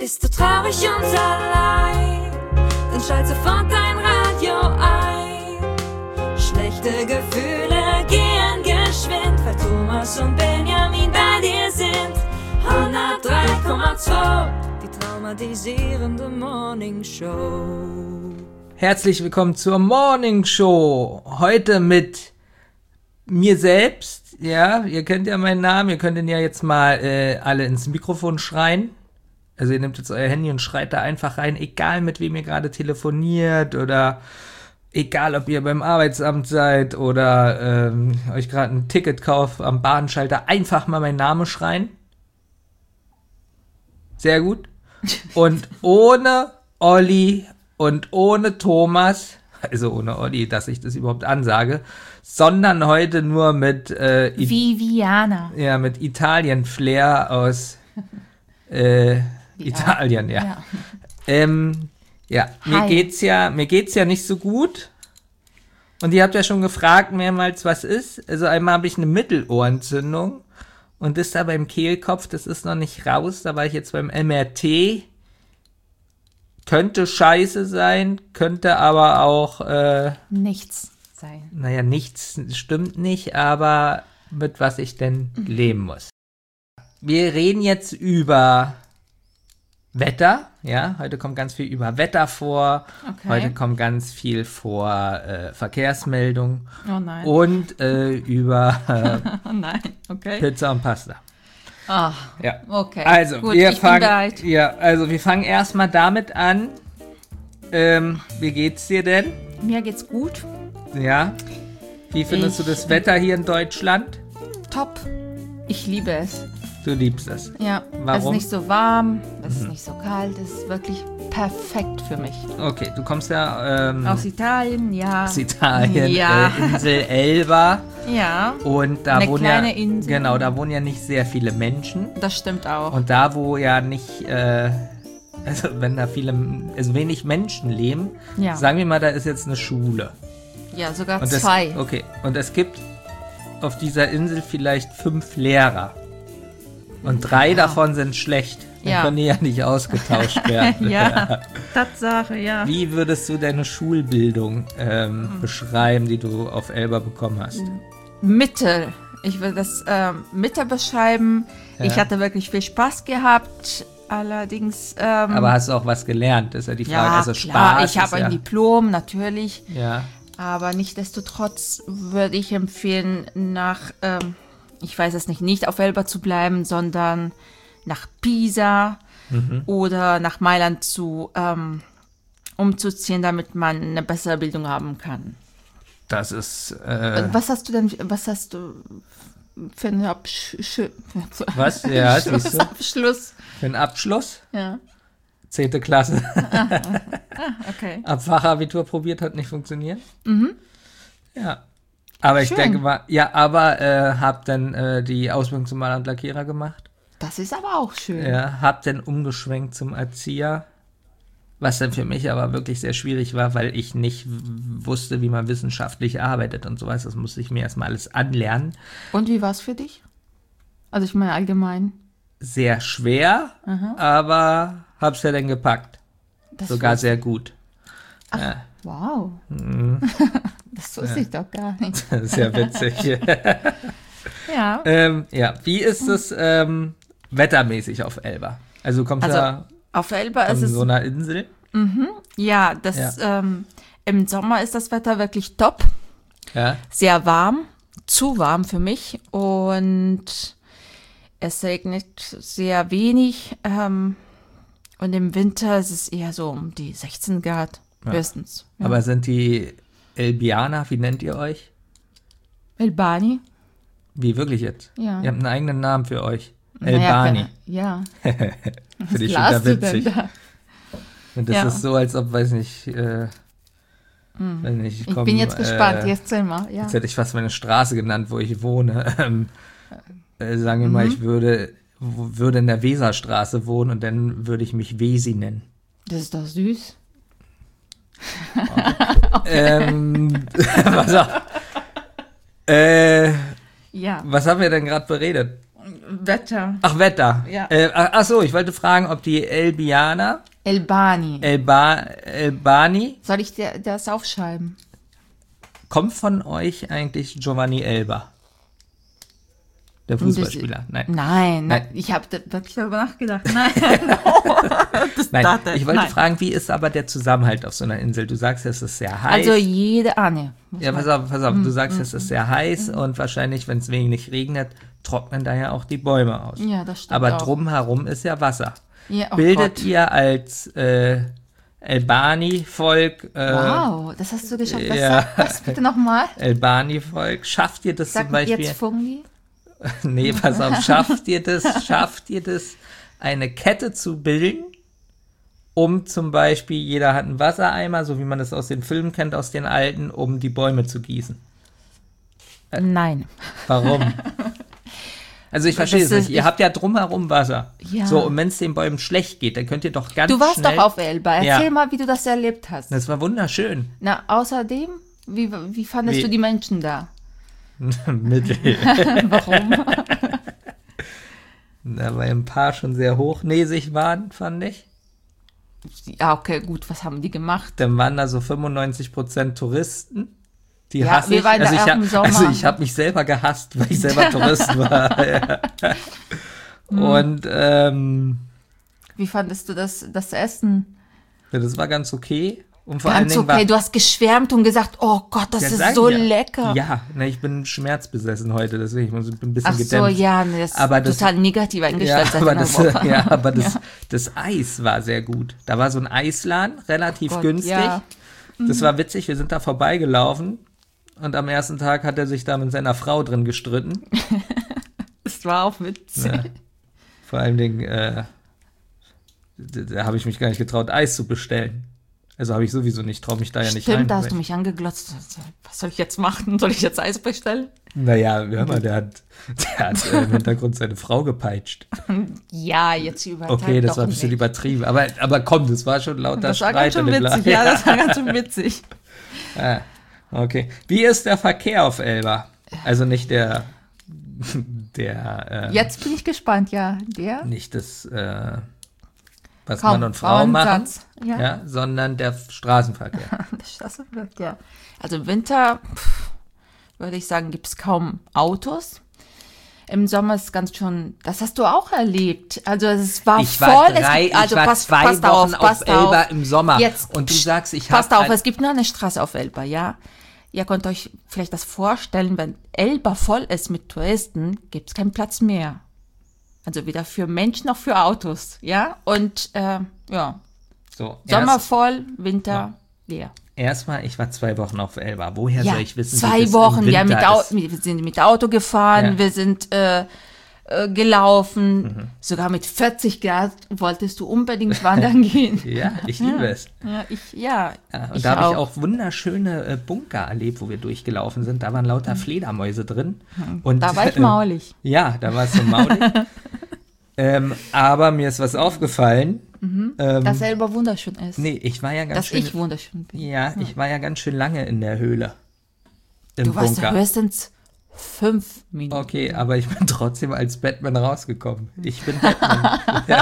Bist du traurig und allein, dann schalt sofort dein Radio ein. Schlechte Gefühle gehen geschwind, weil Thomas und Benjamin bei dir sind. 103,2, die traumatisierende Morning Show. Herzlich willkommen zur Morning Show. Heute mit mir selbst. Ja, ihr kennt ja meinen Namen. Ihr könnt ihn ja jetzt mal alle ins Mikrofon schreien. Also ihr nehmt jetzt euer Handy und schreit da einfach rein, egal mit wem ihr gerade telefoniert oder egal ob ihr beim Arbeitsamt seid oder euch gerade ein Ticket kauft am Bahnschalter, einfach mal meinen Namen schreien. Sehr gut. Und ohne Olli und ohne Thomas, also ohne Olli, dass ich das überhaupt ansage, sondern heute nur mit Viviana. Ja, mit Italien-Flair aus Italien, ja. Mir geht's ja nicht so gut. Und ihr habt ja schon gefragt mehrmals, was ist. Also einmal habe ich eine Mittelohrentzündung und das da beim Kehlkopf, das ist noch nicht raus. Da war ich jetzt beim MRT. Könnte scheiße sein, könnte aber auch nichts sein. Naja, nichts stimmt nicht, aber mit was ich denn leben muss. Wir reden jetzt über Wetter, ja, heute kommt ganz viel über Wetter vor, okay. Heute kommt ganz viel vor Verkehrsmeldung und über Pizza und Pasta. Ach, ja. Okay. Also, gut, wir fangen erstmal damit an. Wie geht's dir denn? Mir geht's gut. Ja. Wie findest du das Wetter hier in Deutschland? Top. Ich liebe es. Du liebst es. Ja. Warum? Es ist nicht so warm, es ist nicht so kalt, es ist wirklich perfekt für mich. Okay, du kommst ja aus Italien, ja. Aus Italien, ja. Insel Elba. Ja. Und da eine wohnen kleine Insel. Genau, da wohnen ja nicht sehr viele Menschen. Das stimmt auch. Und da, wo ja nicht, also wenn da wenig Menschen leben, sagen wir mal, da ist jetzt eine Schule. Ja, sogar 2. Okay, und es gibt auf dieser Insel vielleicht 5 Lehrer. Und 3 davon sind schlecht. Dann können die ja nicht ausgetauscht werden. Ja, Tatsache, ja. Wie würdest du deine Schulbildung beschreiben, die du auf Elba bekommen hast? Mittel. Ich würde das Mittel beschreiben. Ja. Ich hatte wirklich viel Spaß gehabt. Allerdings. Aber hast du auch was gelernt? Das ist ja die Frage. Ja, also klar, Spaß. Ich habe ein Diplom, natürlich. Ja. Aber nichtsdestotrotz würde ich empfehlen, ich weiß es nicht auf Elba zu bleiben, sondern nach Pisa oder nach Mailand umzuziehen, damit man eine bessere Bildung haben kann. Das ist. Was hast du für einen Abschluss? Was? Ja, siehst du? Abschluss. Für einen Abschluss? Ja. 10. Klasse. Okay. Ab Fachabitur probiert, hat nicht funktioniert. Mhm. Ja. Aber Schön. Ich denke mal, hab dann die Ausbildung zum Maler und Lackierer gemacht. Das ist aber auch schön. Ja, hab dann umgeschwenkt zum Erzieher, was dann für mich aber wirklich sehr schwierig war, weil ich nicht wusste, wie man wissenschaftlich arbeitet und sowas. Das musste ich mir erstmal alles anlernen. Und wie war es für dich? Also ich meine allgemein. Sehr schwer, aber hab's ja dann gepackt. Sogar sehr gut. Ach, wow. Mhm. Das wusste ich doch gar nicht. Das ist ja witzig. Ja. Wie ist es wettermäßig auf Elba? Also du kommst auf Elba ist es von so einer Insel? Ja, im Sommer ist das Wetter wirklich top. Ja. Sehr warm, zu warm für mich und es regnet sehr wenig. Und im Winter ist es eher so um die 16 Grad höchstens. Ja. Aber sind die Elbianer, wie nennt ihr euch? Elbani. Wie, wirklich jetzt? Ja. Ihr habt einen eigenen Namen für euch. Elbani. Ja. Finde ich wieder witzig. Und das ist so, als ob, weiß nicht, ich bin jetzt gespannt, jetzt erzähl mal. Ja. Jetzt hätte ich fast meine Straße genannt, wo ich wohne. Sagen wir mal, ich würde in der Weserstraße wohnen und dann würde ich mich Wesi nennen. Das ist doch süß. Pass auf. Was haben wir denn gerade beredet? Wetter. Ach, Wetter. Ja. Ach so, ich wollte fragen, ob die Elbianer, Elbani. Elbani, Soll ich dir das aufschreiben? kommt von euch eigentlich Giovanni Elba? Der Fußballspieler? Nein. Ich habe wirklich darüber nachgedacht. Nein. Nein, ich wollte fragen, wie ist aber der Zusammenhalt auf so einer Insel? Du sagst, es ist sehr heiß. Also nee. Ja, pass auf, du sagst, es ist sehr heiß und wahrscheinlich, wenn es wenig regnet, trocknen da ja auch die Bäume aus. Ja, das stimmt Aber auch. drumherum ist ja Wasser. Ja, oh Bildet Gott. ihr als Elbani-Volk, Wow, das hast du geschafft. Was ja. sagt das bitte nochmal? Elbani-Volk, schafft ihr das Sag zum Beispiel? jetzt Fungi. Nee, pass auf, schafft ihr das, eine Kette zu bilden, um zum Beispiel, jeder hat einen Wassereimer, so wie man das aus den Filmen kennt, aus den alten, um die Bäume zu gießen? Nein. Warum? Also ich verstehe es Das ist- nicht. Ihr habt ja drumherum Wasser. Ja. So, und wenn es den Bäumen schlecht geht, dann könnt ihr doch ganz Du warst schnell... doch auf Elba. Ja. Erzähl mal, wie du das erlebt hast. Das war wunderschön. Na, außerdem, wie fandest Wie? du die Menschen da? Mittel. Warum? Da weil ein paar schon sehr hochnäsig waren, fand ich. Ja, okay, gut, was haben die gemacht? Dann waren da so 95% Touristen. Die Ja, hasse wir ich. waren da Also auch im Sommer. also ich habe mich selber gehasst, weil ich selber Tourist war. Ja. Und Wie fandest du das Essen? das war ganz okay. Und vor Ganz allen Dingen okay, du hast geschwärmt und gesagt, oh Gott, das Ja, ist sag so ich ja. lecker. Ja, ne, ich bin schmerzbesessen heute, deswegen bin ich ein bisschen Ach so, gedämpft. ja, nee, das ist Aber das- total negativ Ja, eingestellt seit aber einer das, Woche. ja, aber das Eis war sehr gut. Da war so ein Eisladen, relativ Gott, günstig. ja. Das war witzig, wir sind da vorbeigelaufen und am ersten Tag hat er sich da mit seiner Frau drin gestritten. Das war auch witzig. Ja. Vor allen Dingen, da habe ich mich gar nicht getraut, Eis zu bestellen. Also habe ich sowieso nicht, traue mich da ja nicht rein. Stimmt, da hast du mich angeglotzt. Was soll ich jetzt machen? Soll ich jetzt Eis bestellen? Naja, hör mal, der hat im Hintergrund seine Frau gepeitscht. Ja, jetzt übertreib Okay, das doch war ein bisschen nicht. übertrieben. Aber komm, das war schon lauter Das war ganz Streit schön in dem witzig, Laden. ja, das war ganz schön witzig. Ah, okay. Wie ist der Verkehr auf Elba? Also nicht der Jetzt bin ich gespannt, ja. Der nicht das, was Kaum Mann und Frau machen, Frauensatz, ja. ja, sondern der Straßenverkehr. Das wird, ja. Also im Winter, würde ich sagen, gibt es kaum Autos. Im Sommer ist ganz schon, das hast du auch erlebt. Also es war Ich voll. war, also passt 2 Wochen auf Elba im Sommer. Jetzt, und du sagst, ich habe... passt auf, es gibt nur eine Straße auf Elba, ja. Ihr könnt euch vielleicht das vorstellen, wenn Elba voll ist mit Touristen, gibt es keinen Platz mehr. Also weder für Menschen noch für Autos, ja. Und ja, So, Sommer voll, Winter leer. erstmal, ich war 2 Wochen auf Elba. Woher Ja, soll ich wissen, wie 2 das Wochen. im Wir, Winter ist? wir sind mit Auto gefahren, Ja. wir sind gelaufen. Sogar mit 40 Grad wolltest du unbedingt wandern gehen. Ja, ich liebe es. Ja, Und da habe ich auch wunderschöne Bunker erlebt, wo wir durchgelaufen sind. Da waren lauter Fledermäuse drin. Und, Da war ich maulig. Ja, da war es so maulig. Aber mir ist was aufgefallen. Dass Elba wunderschön ist. Nee, ich war ja ganz Dass schön... ich wunderschön bin. Ja, ich war ja ganz schön lange in der Höhle. Im Du warst Bunker. höchstens 5 Minuten. Okay, aber ich bin trotzdem als Batman rausgekommen. Ich bin Batman.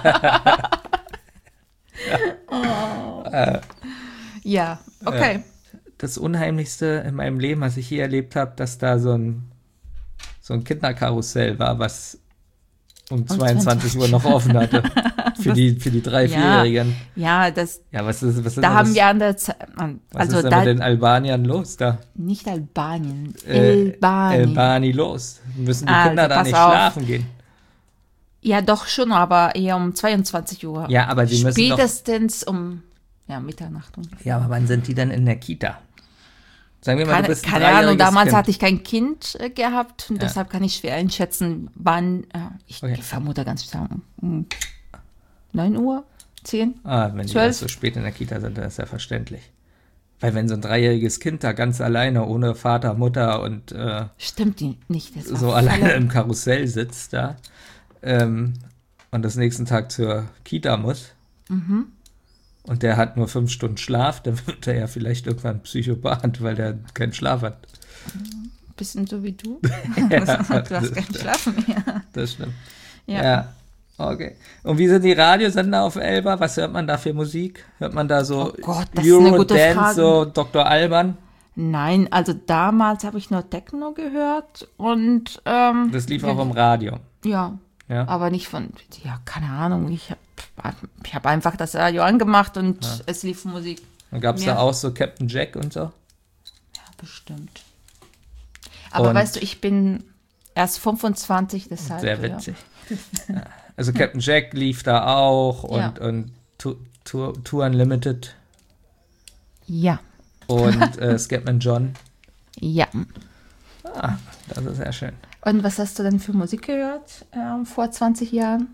Ja, okay. Das Unheimlichste in meinem Leben, was ich je erlebt habe, dass da so ein Kinderkarussell war, was um 22 Uhr noch offen hatte. Für die 3-4-Jährigen. Ja, das, Ja, was ist da denn haben das, wir an der Zeit, was also ist denn da, mit den Albaniern los da? nicht Albanien, Albani Elbani. los. Müssen die Also, Kinder da pass nicht auf. schlafen gehen? Ja, doch schon, aber eher um 22 Uhr. Ja, aber sie müssen doch... Spätestens um Mitternacht. Ja, aber wann sind die denn in der Kita? Sagen wir mal, du bist ein Keine Ahnung, dreijähriges damals Kind. hatte ich kein Kind gehabt und deshalb kann ich schwer einschätzen, wann, ich Okay. vermute ganz stark, um 9 Uhr, 10? Wenn die 12? erst so spät in der Kita sind, dann ist ja verständlich. Weil wenn so ein 3-jähriges Kind da ganz alleine, ohne Vater, Mutter und Stimmt nicht. Das war so voll- alleine im Karussell sitzt da und das nächsten Tag zur Kita muss und der hat nur 5 Stunden Schlaf, dann wird er ja vielleicht irgendwann Psychopath, weil der keinen Schlaf hat. bisschen so wie du. Du hast keinen Schlafen mehr. Das stimmt. Ja. Ja, okay. Und wie sind die Radiosender auf Elba? Was hört man da für Musik? Hört man da so Oh Gott, das ist eine gute Eurodance, Frage. so Dr. Alban? Nein, also damals habe ich nur Techno gehört und Das lief auch im Radio. ja, Ja. aber nicht von, ja, keine Ahnung. Ich hab einfach das Radio angemacht und es lief Musik. Und gab es Ja. da auch so Captain Jack und so? Ja, bestimmt. Aber Und- weißt du, ich bin erst 25, deshalb. Sehr witzig. Ja. Also Captain Jack lief da auch und Tour Unlimited Ja. und Scatman John. Ja. Ah, das ist sehr schön. Und was hast du denn für Musik gehört vor 20 Jahren?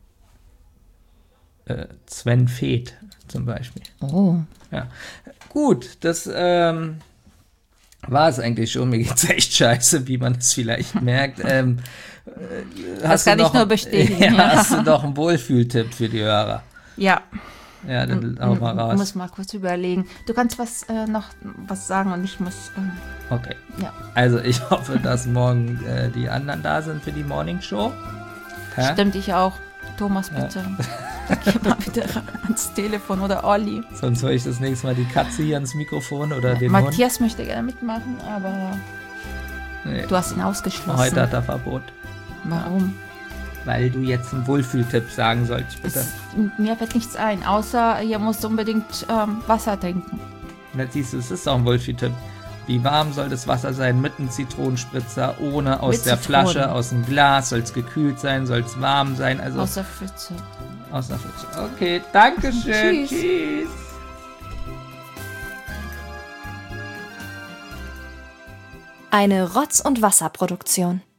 Sven Väth zum Beispiel. Oh. Ja. Gut, das war es eigentlich schon. Mir geht's echt scheiße, wie man es vielleicht merkt. Das kann ich nur bestätigen. Ja, hast du doch einen Wohlfühltipp für die Hörer? Ja. Ja, dann auch mal Ich raus. muss mal kurz überlegen. Du kannst noch was sagen und ich muss. Okay. Ja. Also ich hoffe, dass morgen die anderen da sind für die Morning Show. Hä? Stimmt, ich auch. Thomas, bitte. Geh mal wieder ans Telefon oder Olli. Sonst höre ich das nächste Mal die Katze hier ans Mikrofon oder den Hund. Matthias möchte gerne mitmachen, aber Nee. du hast ihn ausgeschlossen. Heute hat er Verbot. Warum? Weil du jetzt einen Wohlfühltipp sagen sollst, bitte. Mir fällt nichts ein, außer ihr müsst unbedingt Wasser trinken. Und jetzt siehst du, es ist auch ein Wohlfühltipp. Wie warm soll das Wasser sein mit einem Zitronenspritzer, ohne aus Mit der Zitrone. Flasche, aus dem Glas? Soll es gekühlt sein, soll es warm sein? Also Außer Pfütze. aus der Flasche. Okay, danke schön. Tschüss. Tschüss. Eine Rotz- und Wasserproduktion.